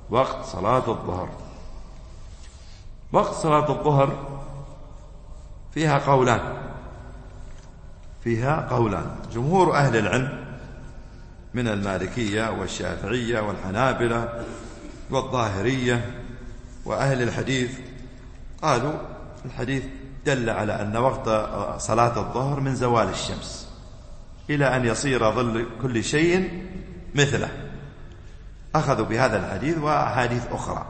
وقت صلاة الظهر. وقت صلاة الظهر فيها قولان. جمهور أهل العلم من المالكية والشافعية والحنابلة والظاهرية وأهل الحديث قالوا الحديث دل على أن وقت صلاة الظهر من زوال الشمس إلى أن يصير ظل كل شيء مثله، أخذوا بهذا الحديث وأحاديث أخرى.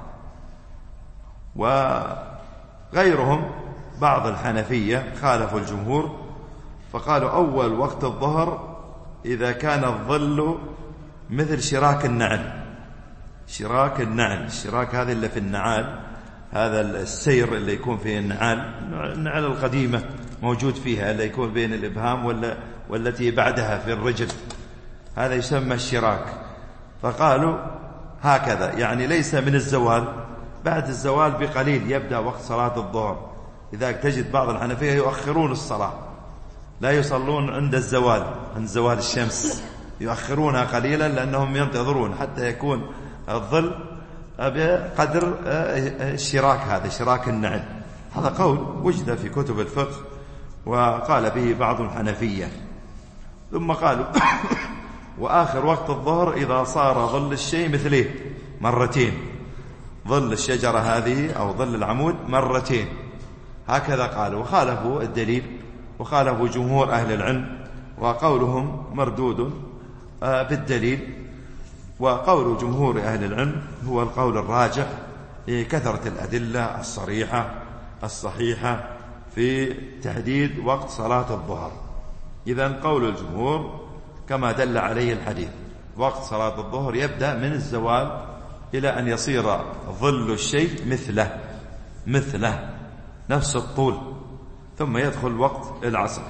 وغيرهم بعض الحنفية خالفوا الجمهور فقالوا أول وقت الظهر إذا كان الظل مثل شراك النعل. شراك النعل، الشراك هذا اللي في النعال، هذا السير اللي يكون فيه النعال القديمة موجود فيها، اللي يكون بين الإبهام والتي بعدها في الرجل، هذا يسمى الشراك. فقالوا هكذا، يعني ليس من الزوال، بعد الزوال بقليل يبدأ وقت صلاة الظهر. لذلك تجد بعض الحنفية يؤخرون الصلاة، لا يصلون عند الزوال، عند زوال الشمس يؤخرونها قليلا لأنهم ينتظرون حتى يكون الظل بقدر الشراك، هذا شراك النعل. هذا قول وجد في كتب الفقه وقال به بعض الحنفية. ثم قالوا وآخر وقت الظهر إذا صار ظل الشيء مثله مرتين، ظل الشجرة هذه أو ظل العمود مرتين، هكذا قالوا. وخالفوا الدليل وخالفوا جمهور أهل العلم، وقولهم مردود بالدليل. وقول جمهور أهل العلم هو القول الراجح لكثرة الأدلة الصريحة الصحيحة في تحديد وقت صلاة الظهر. إذن قول الجمهور كما دل عليه الحديث، وقت صلاة الظهر يبدأ من الزوال إلى أن يصير ظل الشيء مثله نفس الطول، ثم يدخل وقت العصر.